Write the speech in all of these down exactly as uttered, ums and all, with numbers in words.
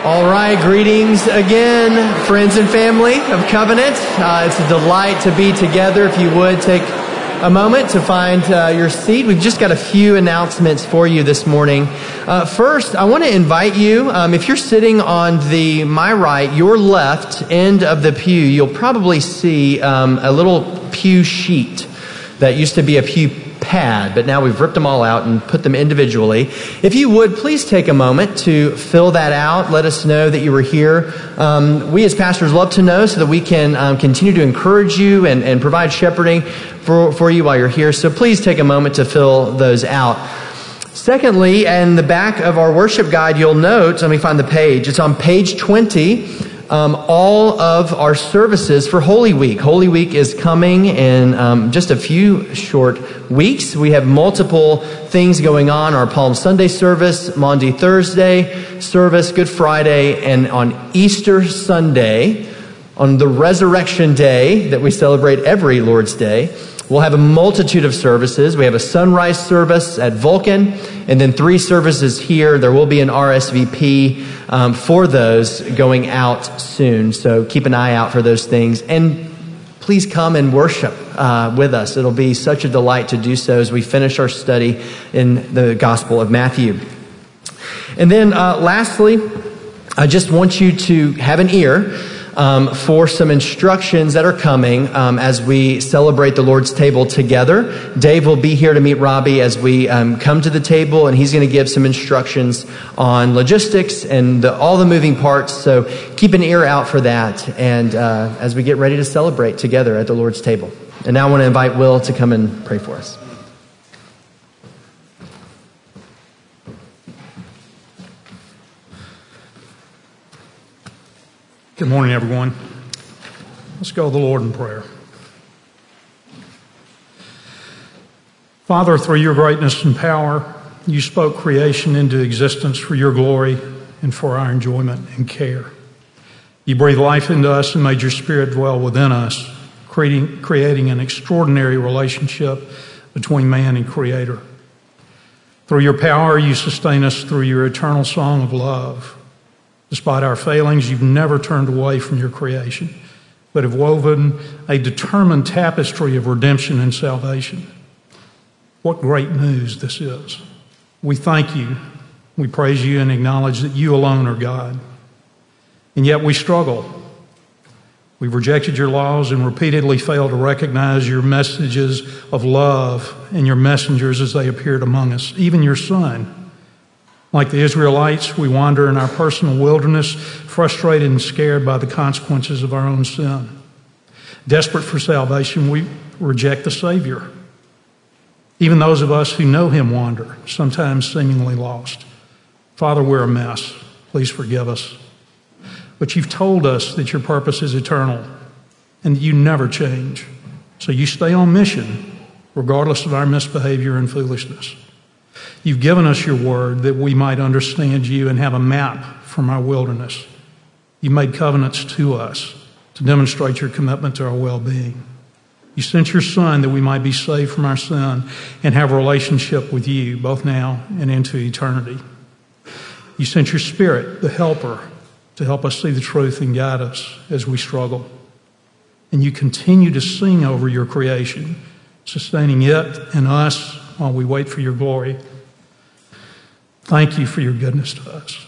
All right, greetings again, friends and family of Covenant. Uh, it's a delight to be together. If you would take a moment to find uh, your seat. We've just got a few announcements for you this morning. Uh, first, I want to invite you, um, if you're sitting on the my right, your left end of the pew, you'll probably see um, a little pew sheet that used to be a pew pad, but now we've ripped them all out and put them individually. If you would, please take a moment to fill that out. Let us know that you were here. Um, we as pastors love to know so that we can um, continue to encourage you and, and provide shepherding for, for you while you're here. So please take a moment to fill those out. Secondly, in the back of our worship guide, you'll note, let me find the page, it's on page twenty, Um, all of our services for Holy Week. Holy Week is coming in um, just a few short weeks. We have multiple things going on. Our Palm Sunday service, Maundy Thursday service, Good Friday, and on Easter Sunday, on the Resurrection Day that we celebrate every Lord's Day, we'll have a multitude of services. We have a sunrise service at Vulcan, and then three services here. There will be an R S V P um, for those going out soon. So keep an eye out for those things. And please come and worship uh, with us. It'll be such a delight to do so as we finish our study in the Gospel of Matthew. And then uh, lastly, I just want you to have an ear Um, for some instructions that are coming um, as we celebrate the Lord's table together. Dave will be here to meet Robbie as we um, come to the table, and he's going to give some instructions on logistics and the, all the moving parts. So keep an ear out for that, and uh, as we get ready to celebrate together at the Lord's table. And now I want to invite Will to come and pray for us. Good morning, everyone. Let's go to the Lord in prayer. Father, through your greatness and power, you spoke creation into existence for your glory and for our enjoyment and care. You breathed life into us and made your Spirit dwell within us, creating, creating an extraordinary relationship between man and Creator. Through your power, you sustain us through your eternal song of love. Despite our failings, you've never turned away from your creation, but have woven a determined tapestry of redemption and salvation. What great news this is. We thank you, we praise you, and acknowledge that you alone are God. And yet we struggle. We've rejected your laws and repeatedly failed to recognize your messages of love and your messengers as they appeared among us, even your Son. Like the Israelites, we wander in our personal wilderness, frustrated and scared by the consequences of our own sin. Desperate for salvation, we reject the Savior. Even those of us who know him wander, sometimes seemingly lost. Father, we're a mess. Please forgive us. But you've told us that your purpose is eternal and that you never change. So you stay on mission, regardless of our misbehavior and foolishness. You've given us your word that we might understand you and have a map from our wilderness. You made covenants to us to demonstrate your commitment to our well-being. You sent your Son that we might be saved from our sin and have a relationship with you, both now and into eternity. You sent your Spirit, the Helper, to help us see the truth and guide us as we struggle. And you continue to sing over your creation, sustaining it and us while we wait for your glory. Thank you for your goodness to us.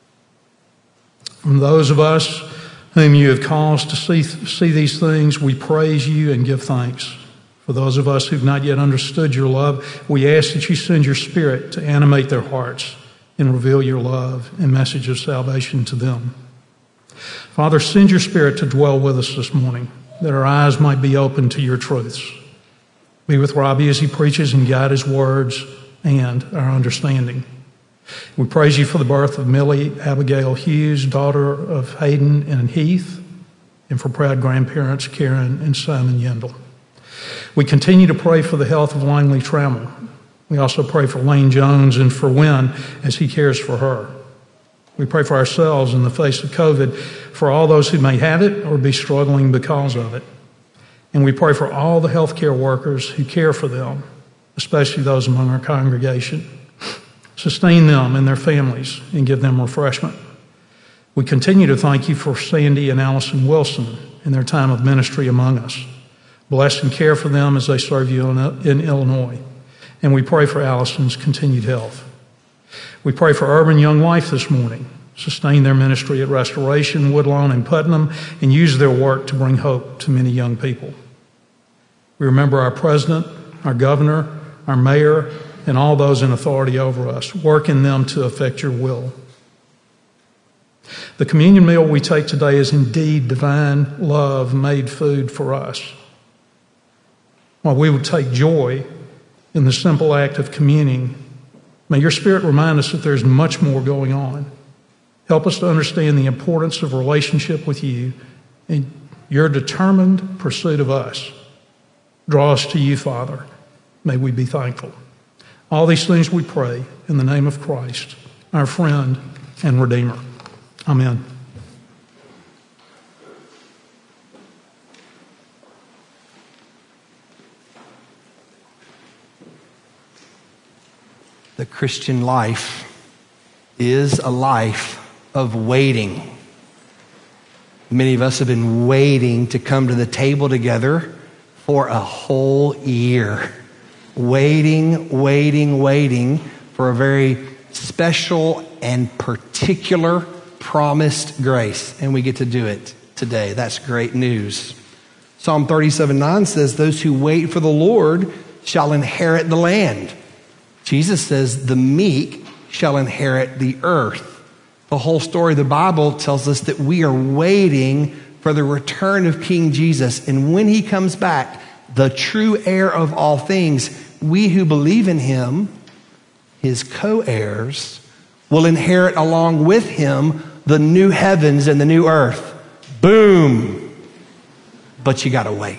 From those of us whom you have caused to see, see these things, we praise you and give thanks. For those of us who've not yet understood your love, we ask that you send your Spirit to animate their hearts and reveal your love and message of salvation to them. Father, send your Spirit to dwell with us this morning, that our eyes might be open to your truths. Be with Robbie as he preaches and guide his words and our understanding. We praise you for the birth of Millie Abigail Hughes, daughter of Hayden and Heath, and for proud grandparents Karen and Simon Yendel. We continue to pray for the health of Langley Trammell. We also pray for Lane Jones and for Wynn as he cares for her. We pray for ourselves in the face of COVID, for all those who may have it or be struggling because of it. And we pray for all the healthcare workers who care for them, especially those among our congregation. Sustain them and their families and give them refreshment. We continue to thank you for Sandy and Allison Wilson in their time of ministry among us. Bless and care for them as they serve you in, in Illinois. And we pray for Allison's continued health. We pray for Urban Young Life this morning. Sustain their ministry at Restoration, Woodlawn, and Putnam, and use their work to bring hope to many young people. We remember our president, our governor, our mayor, and all those in authority over us. Work in them to effect your will. The communion meal we take today is indeed divine love made food for us. While we would take joy in the simple act of communing, may your Spirit remind us that there's much more going on. Help us to understand the importance of relationship with you and your determined pursuit of us. Draw us to you, Father. May we be thankful. All these things we pray in the name of Christ, our friend and Redeemer. Amen. The Christian life is a life of waiting. Many of us have been waiting to come to the table together for a whole year. Waiting, waiting, waiting for a very special and particular promised grace. And we get to do it today. That's great news. Psalm thirty-seven nine says, those who wait for the Lord shall inherit the land. Jesus says, the meek shall inherit the earth. The whole story of the Bible tells us that we are waiting for the return of King Jesus. And when he comes back, the true heir of all things, we who believe in him, his co-heirs, will inherit along with him the new heavens and the new earth. Boom. But you got to wait.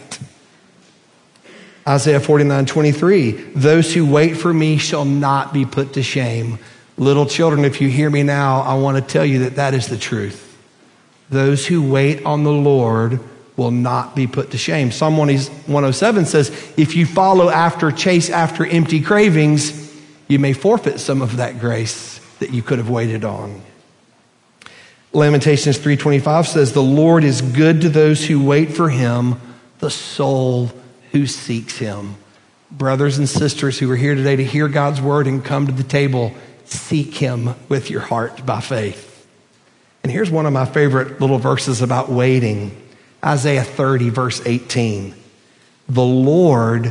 Isaiah forty-nine twenty-three, those who wait for me shall not be put to shame. Little children, if you hear me now, I want to tell you that that is the truth. Those who wait on the Lord will not be put to shame. Psalm one oh seven says, if you follow after, chase after empty cravings, you may forfeit some of that grace that you could have waited on. Lamentations three twenty-five says, the Lord is good to those who wait for him, the soul who seeks him. Brothers and sisters who are here today to hear God's word and come to the table, seek him with your heart by faith. And here's one of my favorite little verses about waiting. Isaiah thirty, verse eighteen. The Lord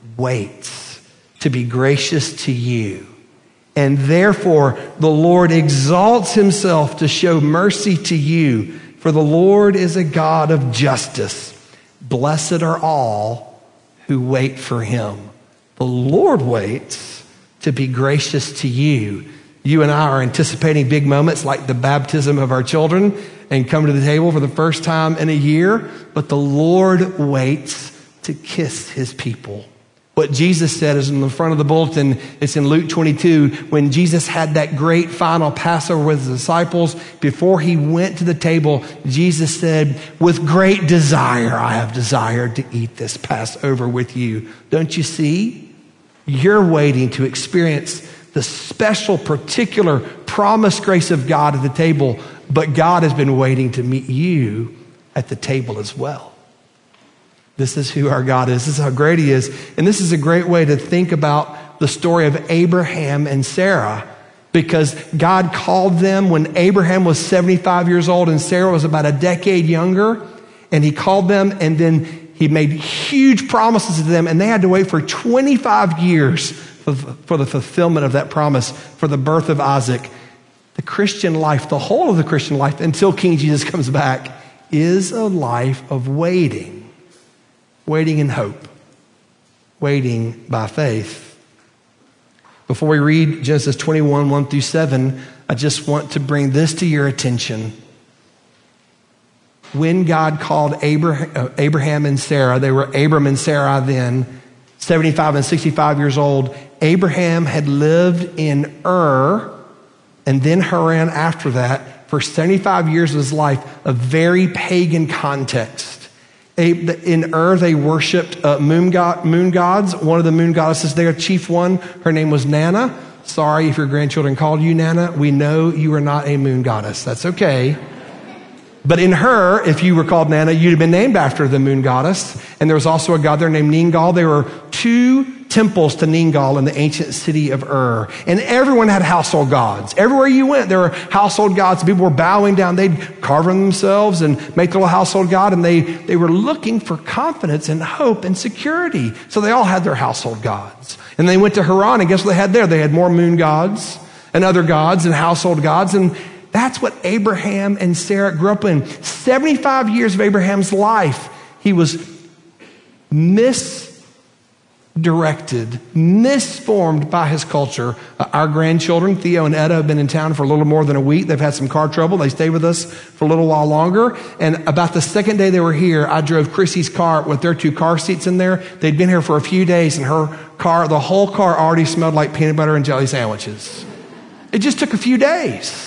waits to be gracious to you, and therefore the Lord exalts himself to show mercy to you, for the Lord is a God of justice. Blessed are all who wait for him. The Lord waits to be gracious to you. You and I are anticipating big moments like the baptism of our children and come to the table for the first time in a year, but the Lord waits to kiss his people. What Jesus said is in the front of the bulletin. It's in Luke twenty-two, when Jesus had that great final Passover with his disciples. Before he went to the table, Jesus said, with great desire, I have desired to eat this Passover with you. Don't you see? You're waiting to experience the special, particular promised grace of God at the table, but God has been waiting to meet you at the table as well. This is who our God is. This is how great he is. And this is a great way to think about the story of Abraham and Sarah, because God called them when Abraham was seventy-five years old and Sarah was about a decade younger. And he called them, and then he made huge promises to them, and they had to wait for twenty-five years for the fulfillment of that promise, for the birth of Isaac. The Christian life, the whole of the Christian life, until King Jesus comes back, is a life of waiting. Waiting in hope. Waiting by faith. Before we read Genesis twenty-one, one through seven, I just want to bring this to your attention. When God called Abraham and Sarah, they were Abram and Sarah then, seventy-five and sixty-five years old. Abraham had lived in Ur and then Haran after that for seventy-five years of his life, a very pagan context. In Ur, they worshipped uh, moon, god, moon gods. One of the moon goddesses there, chief one, her name was Nana. Sorry if your grandchildren called you Nana. We know you are not a moon goddess. That's okay. But in her, if you were called Nana, you'd have been named after the moon goddess. And there was also a god there named Ningal. There were two temples to Ningal in the ancient city of Ur. And everyone had household gods. Everywhere you went, there were household gods. People were bowing down. They'd carve them themselves and make their little household god. And they, they were looking for confidence and hope and security. So they all had their household gods. And they went to Haran, and guess what they had there? They had more moon gods and other gods and household gods. And that's what Abraham and Sarah grew up in. seventy-five years of Abraham's life, he was misdirected, misformed by his culture. Uh, our grandchildren, Theo and Etta, have been in town for a little more than a week. They've had some car trouble. They stayed with us for a little while longer. And about the second day they were here, I drove Chrissy's car with their two car seats in there. They'd been here for a few days, and her car, the whole car already smelled like peanut butter and jelly sandwiches. It just took a few days.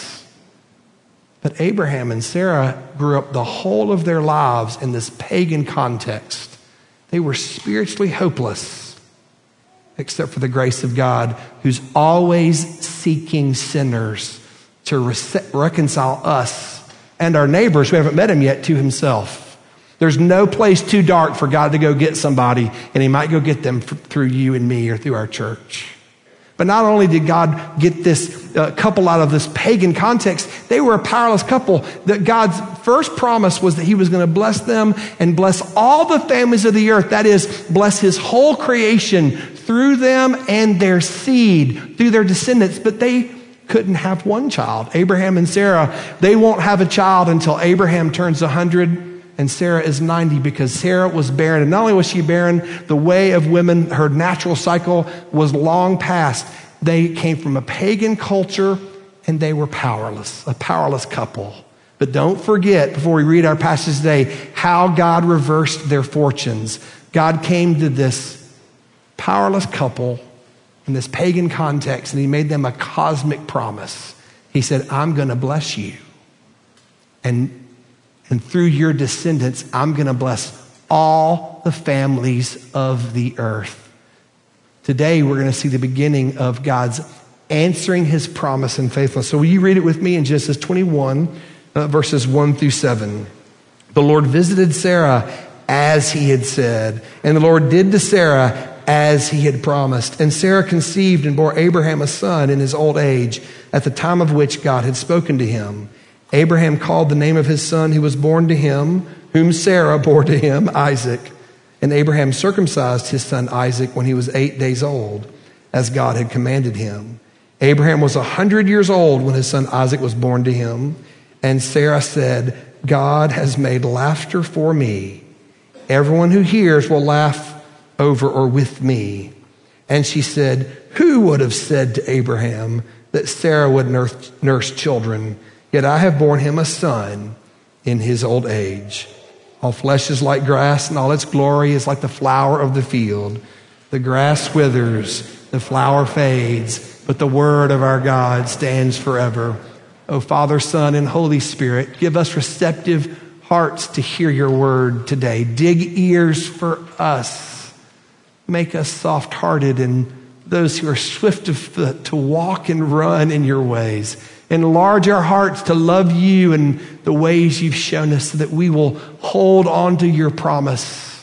But Abraham and Sarah grew up the whole of their lives in this pagan context. They were spiritually hopeless, except for the grace of God, who's always seeking sinners to re- reconcile us and our neighbors who haven't met him yet to himself. There's no place too dark for God to go get somebody, and he might go get them f- through you and me or through our church. But not only did God get this uh, couple out of this pagan context, they were a powerless couple. That God's first promise was that he was going to bless them and bless all the families of the earth. That is, bless his whole creation through them and their seed, through their descendants. But they couldn't have one child. Abraham and Sarah, they won't have a child until Abraham turns one hundred and Sarah is ninety, because Sarah was barren. And not only was she barren, the way of women, her natural cycle was long past. They came from a pagan culture, and they were powerless, a powerless couple. But don't forget, before we read our passage today, how God reversed their fortunes. God came to this powerless couple in this pagan context, and he made them a cosmic promise. He said, I'm going to bless you. And And through your descendants, I'm going to bless all the families of the earth. Today, we're going to see the beginning of God's answering his promise and faithfulness. So will you read it with me in Genesis twenty-one, uh, verses one through seven. The Lord visited Sarah as he had said, and the Lord did to Sarah as he had promised. And Sarah conceived and bore Abraham a son in his old age, at the time of which God had spoken to him. Abraham called the name of his son who was born to him, whom Sarah bore to him, Isaac. And Abraham circumcised his son Isaac when he was eight days old, as God had commanded him. Abraham was a hundred years old when his son Isaac was born to him. And Sarah said, God has made laughter for me. Everyone who hears will laugh over or with me. And she said, who would have said to Abraham that Sarah would nurse, nurse children? Yet I have borne him a son in his old age. All flesh is like grass, and all its glory is like the flower of the field. The grass withers, the flower fades, but the word of our God stands forever. O Father, Son, and Holy Spirit, give us receptive hearts to hear your word today. Dig ears for us. Make us soft-hearted and those who are swift of foot to walk and run in your ways. Enlarge our hearts to love you and the ways you've shown us, so that we will hold on to your promise.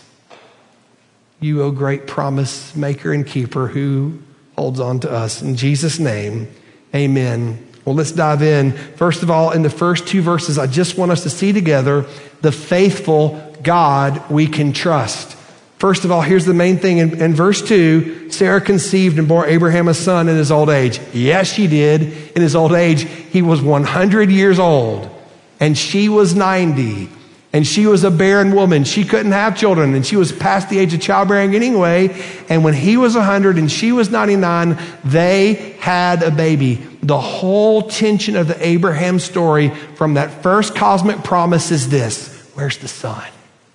You, O great promise maker and keeper, who holds on to us. In Jesus' name, amen. Well, let's dive in. First of all, in the first two verses, I just want us to see together the faithful God we can trust. First of all, here's the main thing. In, in verse two, Sarah conceived and bore Abraham a son in his old age. Yes, she did. In his old age, he was one hundred years old, and she was ninety, and she was a barren woman. She couldn't have children, and she was past the age of childbearing anyway. And when he was one hundred and she was ninety-nine, they had a baby. The whole tension of the Abraham story from that first cosmic promise is this: where's the son?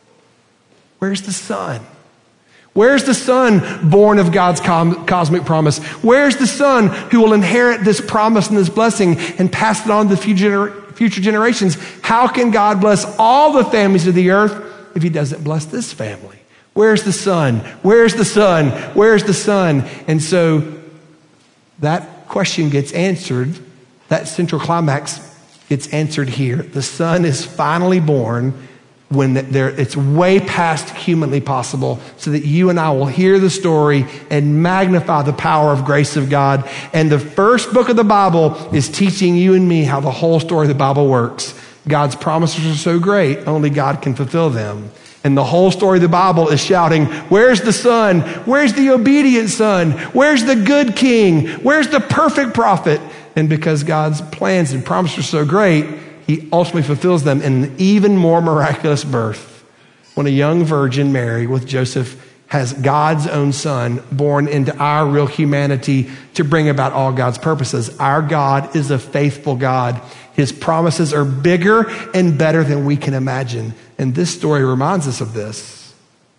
Where's the son? Where's the son born of God's cosmic promise? Where's the son who will inherit this promise and this blessing and pass it on to the future, future generations? How can God bless all the families of the earth if he doesn't bless this family? Where's the son? Where's the son? Where's the son? And so that question gets answered. That central climax It's answered here. The son is finally born when there, it's way past humanly possible, so that you and I will hear the story and magnify the power of grace of God. And the first book of the Bible is teaching you and me how the whole story of the Bible works. God's promises are so great, only God can fulfill them. And the whole story of the Bible is shouting, where's the son? Where's the obedient son? Where's the good king? Where's the perfect prophet? And because God's plans and promises are so great, he ultimately fulfills them in an even more miraculous birth. When a young virgin, Mary, with Joseph, has God's own son born into our real humanity to bring about all God's purposes. Our God is a faithful God. His promises are bigger and better than we can imagine. And this story reminds us of this.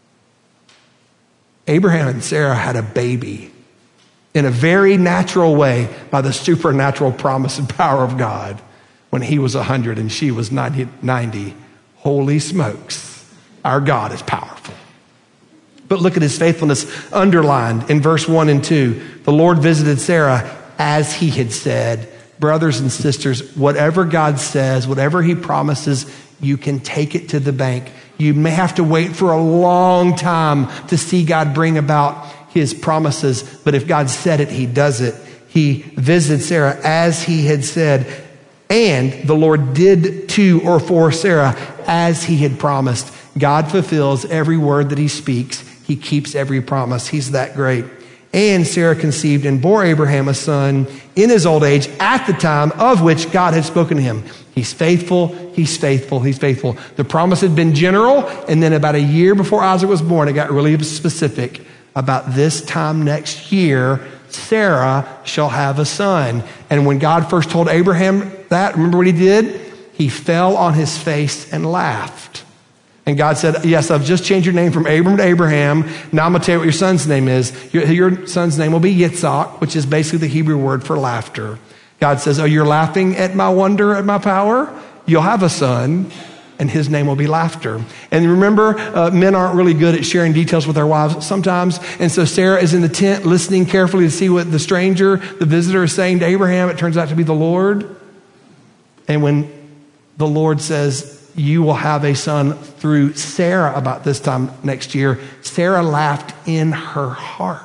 Abraham and Sarah had a baby in a very natural way by the supernatural promise and power of God when he was one hundred and she was ninety. Holy smokes, our God is powerful. But look at his faithfulness underlined in verse one and two. The Lord visited Sarah as he had said. Brothers and sisters, whatever God says, whatever he promises, you can take it to the bank. You may have to wait for a long time to see God bring about his promises. But if God said it, he does it. He visited Sarah as he had said. And the Lord did to or for Sarah as he had promised. God fulfills every word that he speaks. He keeps every promise. He's that great. And Sarah conceived and bore Abraham a son in his old age at the time of which God had spoken to him. He's faithful, he's faithful, he's faithful. The promise had been general, and then about a year before Isaac was born, it got really specific. About this time next year, Sarah shall have a son. And when God first told Abraham that, remember what he did? He fell on his face and laughed. And God said, yes, I've just changed your name from Abram to Abraham. Now I'm going to tell you what your son's name is. Your, your son's name will be Yitzhak, which is basically the Hebrew word for laughter. God says, oh, you're laughing at my wonder, at my power? You'll have a son, and his name will be Laughter. And remember, uh, men aren't really good at sharing details with their wives sometimes. And so Sarah is in the tent listening carefully to see what the stranger, the visitor, is saying to Abraham. It turns out to be the Lord. And when the Lord says, you will have a son through Sarah about this time next year, Sarah laughed in her heart.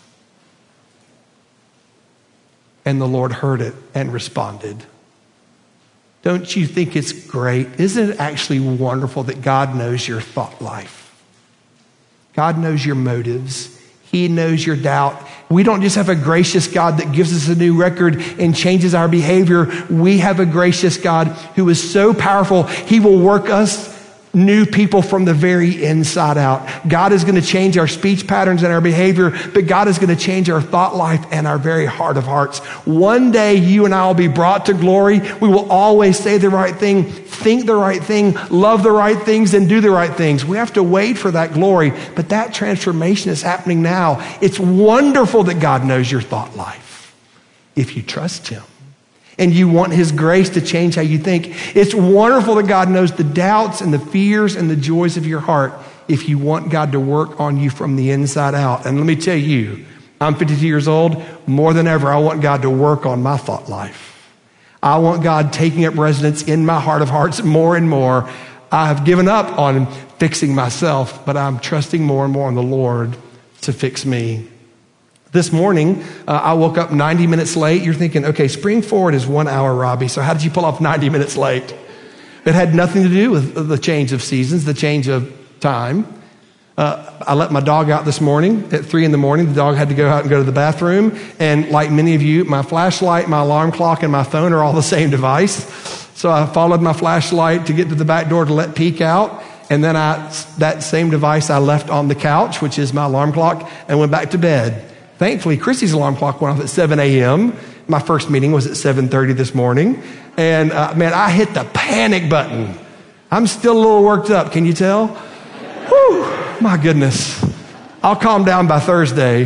And the Lord heard it and responded. Don't you think it's great? Isn't it actually wonderful that God knows your thought life? God knows your motives. He knows your doubt. We don't just have a gracious God that gives us a new record and changes our behavior. We have a gracious God who is so powerful, he will work us new people from the very inside out. God is going to change our speech patterns and our behavior, but God is going to change our thought life and our very heart of hearts. One day you and I will be brought to glory. We will always say the right thing, think the right thing, love the right things, and do the right things. We have to wait for that glory, but that transformation is happening now. It's wonderful that God knows your thought life if you trust him. And you want his grace to change how you think. It's wonderful that God knows the doubts and the fears and the joys of your heart if you want God to work on you from the inside out. And let me tell you, I'm fifty-two years old. More than ever, I want God to work on my thought life. I want God taking up residence in my heart of hearts more and more. I have given up on fixing myself, but I'm trusting more and more in the Lord to fix me. This morning, uh, I woke up ninety minutes late. You're thinking, okay, spring forward is one hour, Robbie. So how did you pull off ninety minutes late? It had nothing to do with the change of seasons, the change of time. Uh, I let my dog out this morning at three in the morning. The dog had to go out and go to the bathroom. And like many of you, my flashlight, my alarm clock, and my phone are all the same device. So I followed my flashlight to get to the back door to let Peek out. And then I, that same device I left on the couch, which is my alarm clock, and went back to bed. Thankfully, Chrissy's alarm clock went off at seven a.m. My first meeting was at seven thirty this morning. And uh, man, I hit the panic button. I'm still a little worked up. Can you tell? Whew, my goodness. I'll calm down by Thursday.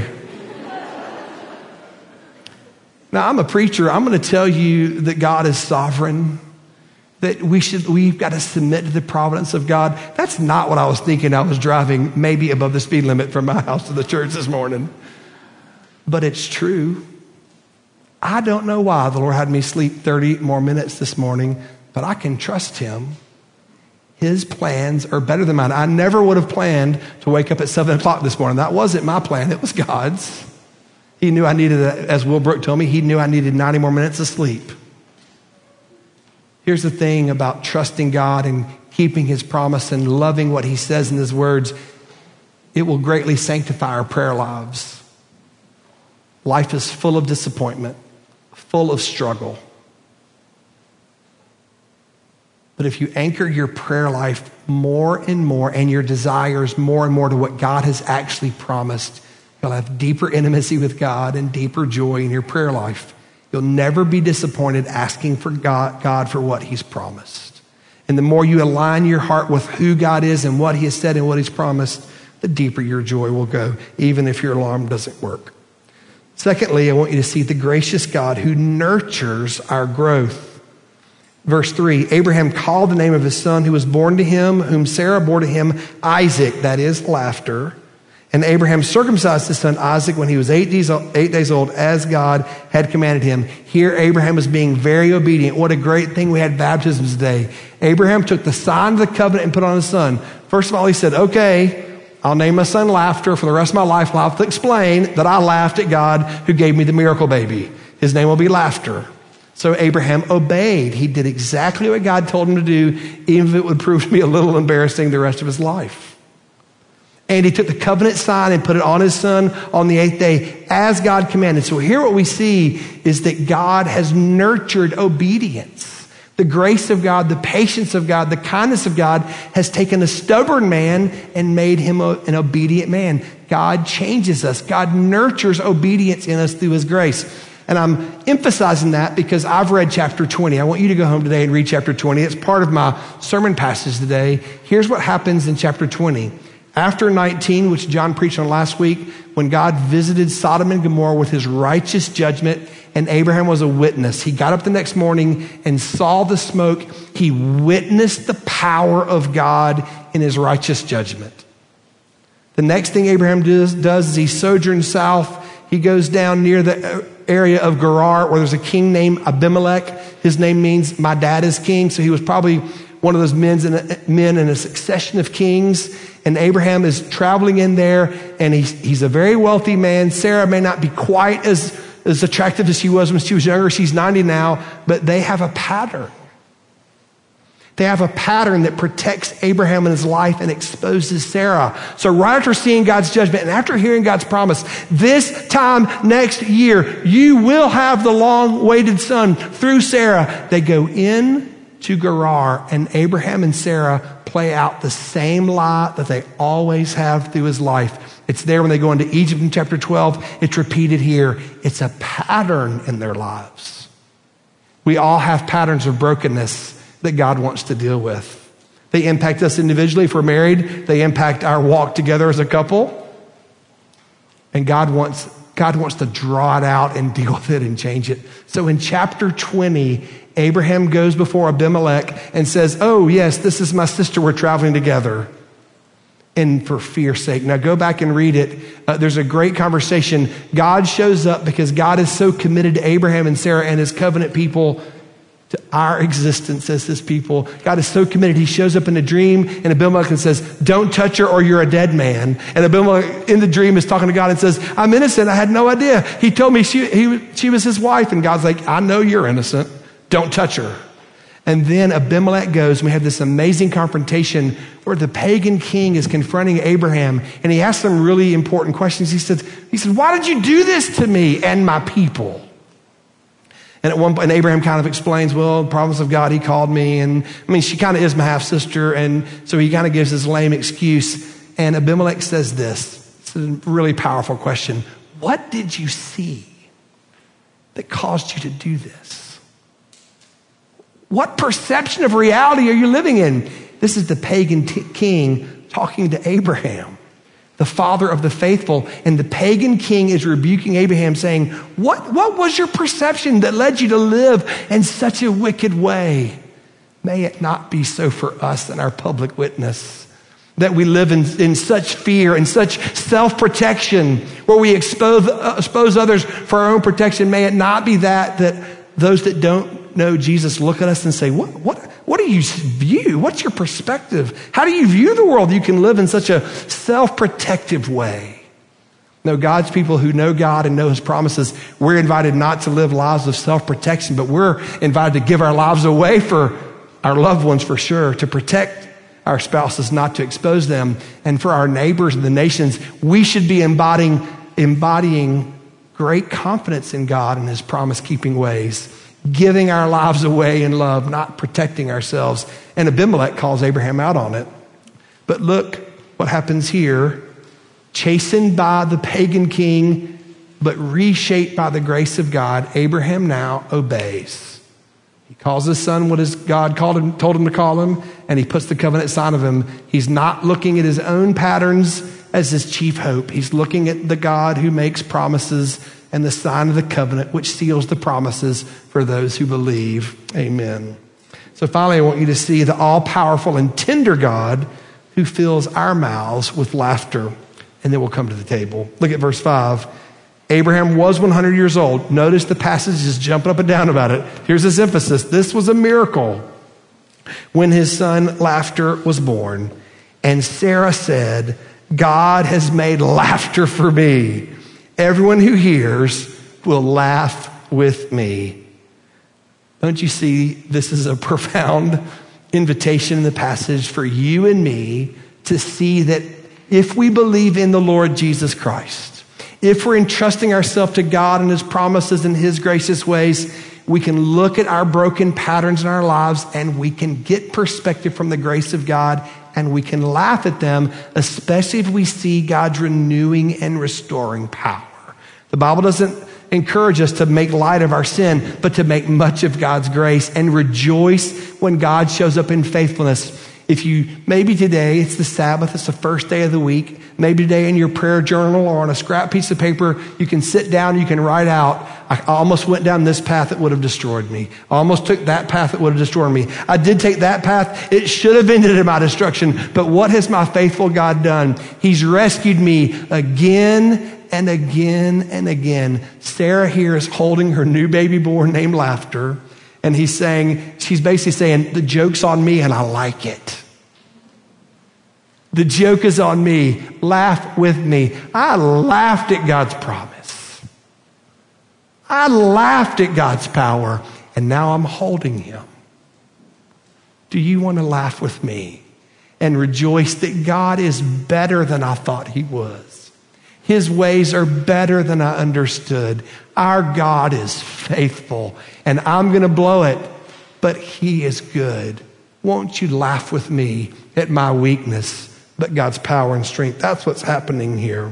Now, I'm a preacher. I'm going to tell you that God is sovereign, that we should, we've got to submit to the providence of God. That's not what I was thinking. I was driving maybe above the speed limit from my house to the church this morning. But it's true. I don't know why the Lord had me sleep thirty more minutes this morning, but I can trust him. His plans are better than mine. I never would have planned to wake up at seven o'clock this morning. That wasn't my plan. It was God's. He knew I needed, as Will Brook told me, he knew I needed ninety more minutes of sleep. Here's the thing about trusting God and keeping his promise and loving what he says in his words. It will greatly sanctify our prayer lives. Life is full of disappointment, full of struggle. But if you anchor your prayer life more and more and your desires more and more to what God has actually promised, you'll have deeper intimacy with God and deeper joy in your prayer life. You'll never be disappointed asking for God, God for what he's promised. And the more you align your heart with who God is and what he has said and what he's promised, the deeper your joy will go, even if your alarm doesn't work. Secondly, I want you to see the gracious God who nurtures our growth. Verse three, Abraham called the name of his son who was born to him, whom Sarah bore to him, Isaac, that is laughter. And Abraham circumcised his son Isaac when he was eight days, eight days old, as God had commanded him. Here Abraham is being very obedient. What a great thing we had baptisms today. Abraham took the sign of the covenant and put on his son. First of all, he said, okay, I'll name my son Laughter for the rest of my life. I'll have to explain that I laughed at God who gave me the miracle baby. His name will be Laughter. So Abraham obeyed. He did exactly what God told him to do, even if it would prove to be a little embarrassing the rest of his life. And he took the covenant sign and put it on his son on the eighth day as God commanded. So here what we see is that God has nurtured obedience. The grace of God, the patience of God, the kindness of God has taken a stubborn man and made him a, an obedient man. God changes us. God nurtures obedience in us through his grace. And I'm emphasizing that because I've read chapter twenty. I want you to go home today and read chapter twenty. It's part of my sermon passage today. Here's what happens in chapter twenty. After nineteen, which John preached on last week, when God visited Sodom and Gomorrah with his righteous judgment, and Abraham was a witness. He got up the next morning and saw the smoke. He witnessed the power of God in his righteous judgment. The next thing Abraham does, does is he sojourns south. He goes down near the area of Gerar where there's a king named Abimelech. His name means my dad is king. So he was probably one of those men in a, men in a succession of kings. And Abraham is traveling in there and he's, he's a very wealthy man. Sarah may not be quite as, as attractive as she was when she was younger. She's ninety now, but they have a pattern. They have a pattern that protects Abraham in his life and exposes Sarah. So right after seeing God's judgment and after hearing God's promise, this time next year, you will have the long-awaited son through Sarah. They go in to Gerar, and Abraham and Sarah play out the same lie that they always have through his life. It's there when they go into Egypt in chapter twelve. It's repeated here. It's a pattern in their lives. We all have patterns of brokenness that God wants to deal with. They impact us individually if we're married. They impact our walk together as a couple. And God wants, God wants to draw it out and deal with it and change it. So in chapter twenty, Abraham goes before Abimelech and says, oh yes, this is my sister. We're traveling together. And for fear's sake. Now go back and read it. Uh, there's a great conversation. God shows up because God is so committed to Abraham and Sarah and his covenant people, to our existence as his people. God is so committed. He shows up in a dream and Abimelech and says, don't touch her or you're a dead man. And Abimelech in the dream is talking to God and says, I'm innocent. I had no idea. He told me she, he, she was his wife. And God's like, I know you're innocent. Don't touch her. And then Abimelech goes, and we have this amazing confrontation where the pagan king is confronting Abraham and he asks some really important questions. He said, he said, why did you do this to me and my people? And at one point, and Abraham kind of explains, well, the promise of God, he called me. And I mean, she kind of is my half sister. And so he kind of gives this lame excuse. And Abimelech says this. It's a really powerful question. What did you see that caused you to do this? What perception of reality are you living in? This is the pagan t- king talking to Abraham, the father of the faithful. And the pagan king is rebuking Abraham saying, what, what was your perception that led you to live in such a wicked way? May it not be so for us in our public witness. that we live in, in such fear and such self-protection where we expose, uh, expose others for our own protection. May it not be that, that those that don't know Jesus look at us and say, what, what, what do you view? What's your perspective? How do you view the world? You can live in such a self-protective way. No, God's people who know God and know his promises, we're invited not to live lives of self-protection, but we're invited to give our lives away for our loved ones, for sure, to protect our spouses, not to expose them. And for our neighbors and the nations, we should be embodying, embodying great confidence in God and his promise-keeping ways, giving our lives away in love, not protecting ourselves. And Abimelech calls Abraham out on it. But look what happens here. Chastened by the pagan king, but reshaped by the grace of God, Abraham now obeys. He calls his son what his God called him, told him to call him, and he puts the covenant sign of him. He's not looking at his own patterns as his chief hope. He's looking at the God who makes promises and the sign of the covenant, which seals the promises for those who believe. Amen. So finally, I want you to see the all-powerful and tender God who fills our mouths with laughter. And then we'll come to the table. Look at verse five. Abraham was one hundred years old. Notice the passage is jumping up and down about it. Here's this emphasis. This was a miracle when his son Laughter was born. And Sarah said, God has made laughter for me. Everyone who hears will laugh with me. Don't you see this is a profound invitation in the passage for you and me to see that if we believe in the Lord Jesus Christ, if we're entrusting ourselves to God and his promises and his gracious ways, we can look at our broken patterns in our lives and we can get perspective from the grace of God and we can laugh at them, especially if we see God's renewing and restoring power. The Bible doesn't encourage us to make light of our sin, but to make much of God's grace and rejoice when God shows up in faithfulness. If you, maybe today, it's the Sabbath, it's the first day of the week. Maybe today in your prayer journal or on a scrap piece of paper, you can sit down, you can write out, I almost went down this path that would have destroyed me. I almost took that path that would have destroyed me. I did take that path. It should have ended in my destruction. But what has my faithful God done? He's rescued me again and again and again. Sarah here is holding her new baby born named Laughter. And he's saying, she's basically saying, the joke's on me and I like it. The joke is on me. Laugh with me. I laughed at God's promise. I laughed at God's power. And now I'm holding him. Do you want to laugh with me and rejoice that God is better than I thought he was? His ways are better than I understood. Our God is faithful, and I'm going to blow it, but he is good. Won't you laugh with me at my weakness, but God's power and strength? That's what's happening here.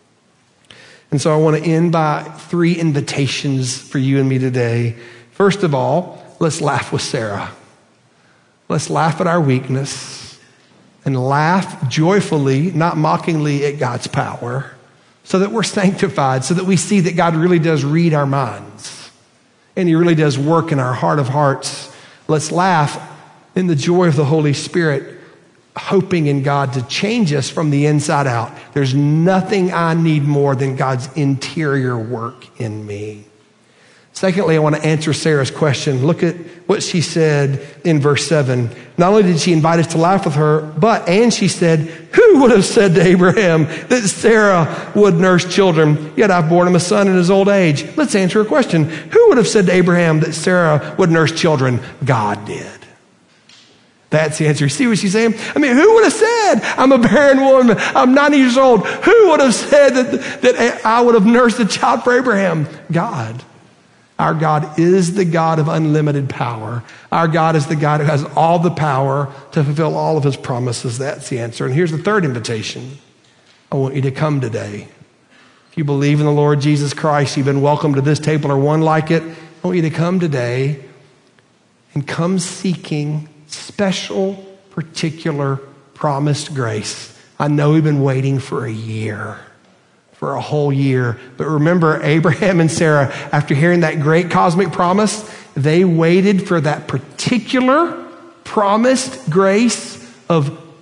And so I want to end by three invitations for you and me today. First of all, let's laugh with Sarah. Let's laugh at our weakness and laugh joyfully, not mockingly, at God's power, so that we're sanctified, so that we see that God really does read our minds and he really does work in our heart of hearts. Let's laugh in the joy of the Holy Spirit, hoping in God to change us from the inside out. There's nothing I need more than God's interior work in me. Secondly, I want to answer Sarah's question. Look at what she said in verse seven. Not only did she invite us to laugh with her, but, and she said, who would have said to Abraham that Sarah would nurse children? Yet I've borne him a son in his old age. Let's answer a question. Who would have said to Abraham that Sarah would nurse children? God did. That's the answer. You see what she's saying? I mean, who would have said, I'm a barren woman, I'm ninety years old. Who would have said that, that I would have nursed a child for Abraham? God. Our God is the God of unlimited power. Our God is the God who has all the power to fulfill all of his promises. That's the answer. And here's the third invitation. I want you to come today. If you believe in the Lord Jesus Christ, you've been welcomed to this table or one like it. I want you to come today and come seeking special, particular, promised grace. I know we've been waiting for a year. For a whole year. But remember, Abraham and Sarah, after hearing that great cosmic promise, they waited for that particular promised grace of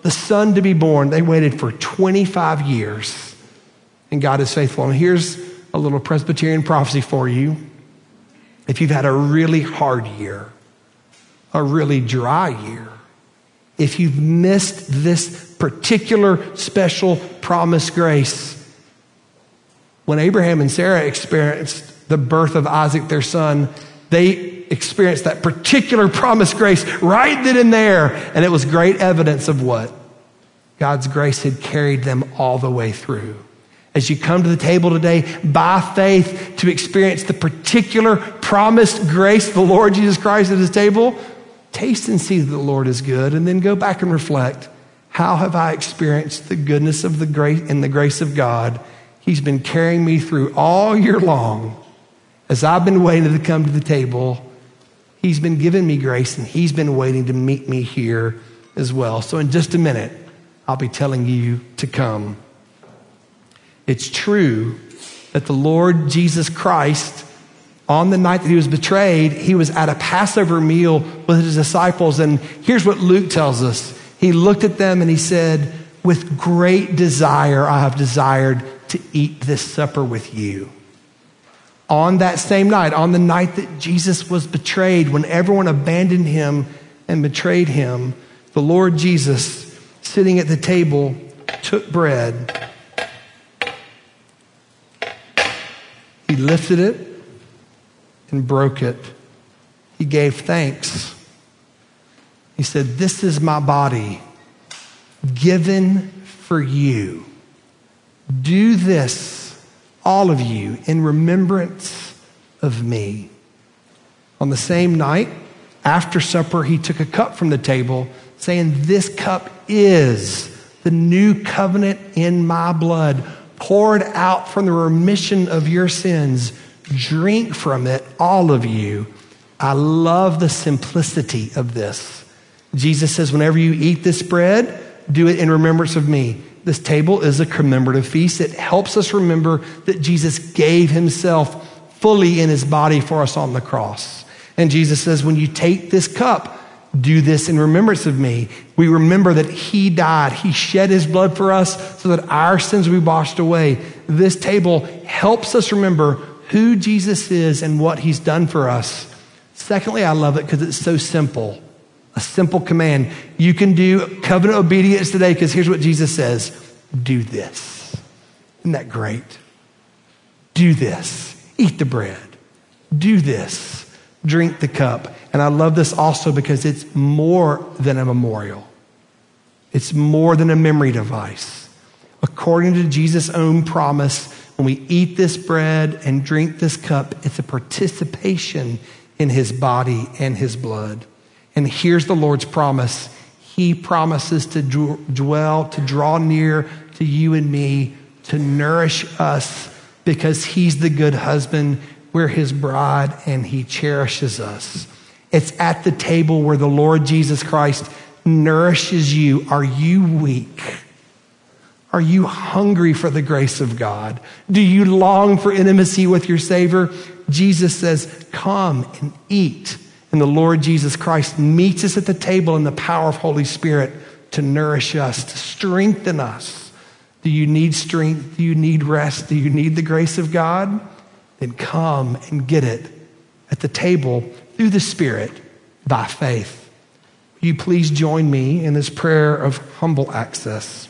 the son to be born. They waited for twenty-five years, and God is faithful. And here's a little Presbyterian prophecy for you. If you've had a really hard year, a really dry year, if you've missed this particular special promised grace, when Abraham and Sarah experienced the birth of Isaac, their son, they experienced that particular promised grace right then and there. And it was great evidence of what? God's grace had carried them all the way through. As you come to the table today by faith to experience the particular promised grace of the Lord Jesus Christ at his table, taste and see that the Lord is good, and then go back and reflect, how have I experienced the goodness of the grace and the grace of God? He's been carrying me through all year long. As I've been waiting to come to the table, he's been giving me grace, and he's been waiting to meet me here as well. So in just a minute, I'll be telling you to come. It's true that the Lord Jesus Christ, on the night that he was betrayed, he was at a Passover meal with his disciples. And here's what Luke tells us. He looked at them and he said, with great desire, I have desired to eat this supper with you. On that same night, on the night that Jesus was betrayed, when everyone abandoned him and betrayed him, the Lord Jesus, sitting at the table, took bread. He lifted it and broke it. He gave thanks. He said, this is my body given for you. Do this, all of you, in remembrance of me. On the same night, after supper, he took a cup from the table, saying, this cup is the new covenant in my blood, poured out from the remission of your sins. Drink from it, all of you. I love the simplicity of this. Jesus says, whenever you eat this bread, do it in remembrance of me. This table is a commemorative feast. It helps us remember that Jesus gave himself fully in his body for us on the cross. And Jesus says, when you take this cup, do this in remembrance of me. We remember that he died. He shed his blood for us so that our sins will be washed away. This table helps us remember who Jesus is and what he's done for us. Secondly, I love it because it's so simple. A simple command. You can do covenant obedience today because here's what Jesus says. Do this. Isn't that great? Do this. Eat the bread. Do this. Drink the cup. And I love this also because it's more than a memorial. It's more than a memory device. According to Jesus' own promise, when we eat this bread and drink this cup, it's a participation in his body and his blood. And here's the Lord's promise. He promises to dwell, to draw near to you and me, to nourish us because he's the good husband. We're his bride and he cherishes us. It's at the table where the Lord Jesus Christ nourishes you. Are you weak? Are you hungry for the grace of God? Do you long for intimacy with your Savior? Jesus says, come and eat. And the Lord Jesus Christ meets us at the table in the power of Holy Spirit to nourish us, to strengthen us. Do you need strength? Do you need rest? Do you need the grace of God? Then come and get it at the table through the Spirit by faith. Will you please join me in this prayer of humble access?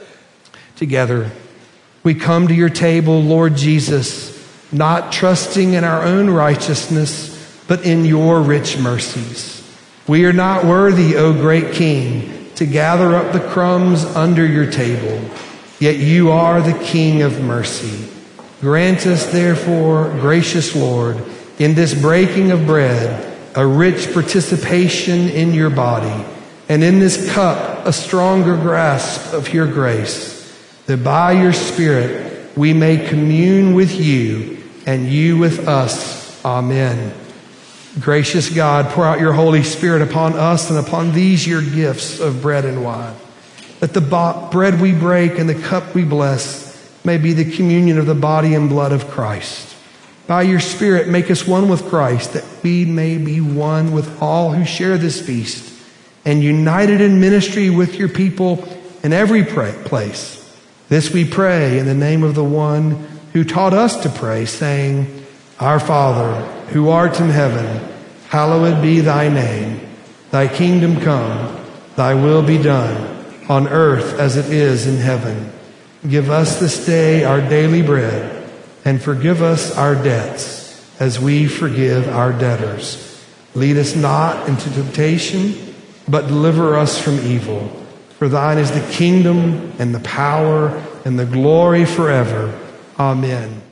Together, we come to your table, Lord Jesus, not trusting in our own righteousness, but in your rich mercies. We are not worthy, O great King, to gather up the crumbs under your table, yet you are the King of mercy. Grant us, therefore, gracious Lord, in this breaking of bread, a rich participation in your body, and in this cup, a stronger grasp of your grace, that by your Spirit we may commune with you and you with us. Amen. Gracious God, pour out your Holy Spirit upon us and upon these your gifts of bread and wine. That the bo- bread we break and the cup we bless may be the communion of the body and blood of Christ. By your Spirit, make us one with Christ, that we may be one with all who share this feast. and united in ministry with your people in every place. This we pray in the name of the one who taught us to pray, saying, Our Father, who art in heaven, hallowed be thy name. Thy kingdom come, thy will be done, on earth as it is in heaven. Give us this day our daily bread, and forgive us our debts, as we forgive our debtors. Lead us not into temptation, but deliver us from evil. For thine is the kingdom and the power and the glory forever. Amen.